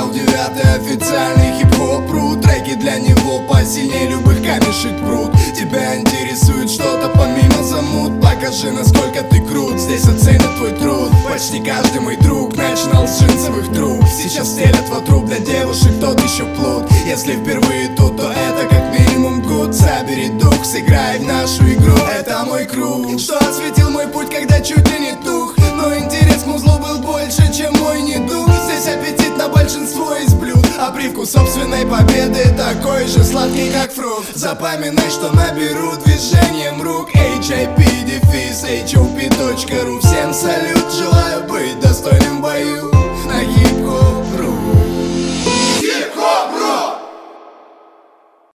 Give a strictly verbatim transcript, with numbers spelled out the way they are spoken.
эл девять официальный хип-хоп рут. Треки для него посильнее любых камешек пруд. Тебя интересует что-то помимо замут? Покажи, насколько ты крут, здесь оценят твой труд. Почти каждый мой друг начинал с джинсовых труб. Сейчас стелят вокруг для девушек тот еще плут. Если впервые тут, то это как минимум гуд. Собери дух, сыграй в нашу игру, это мой круг, что осветил мой путь, когда чуть ли не тух. Но интерес к музлу был больше, чем мой недуг. Здесь аппетит на большинство из блюд, а привкус собственной победы такой же сладкий, как фрукт. Запоминай, что наберу движением рук. эйч ай пи дефис эйч о пи точка ру. Всем салют, желаю быть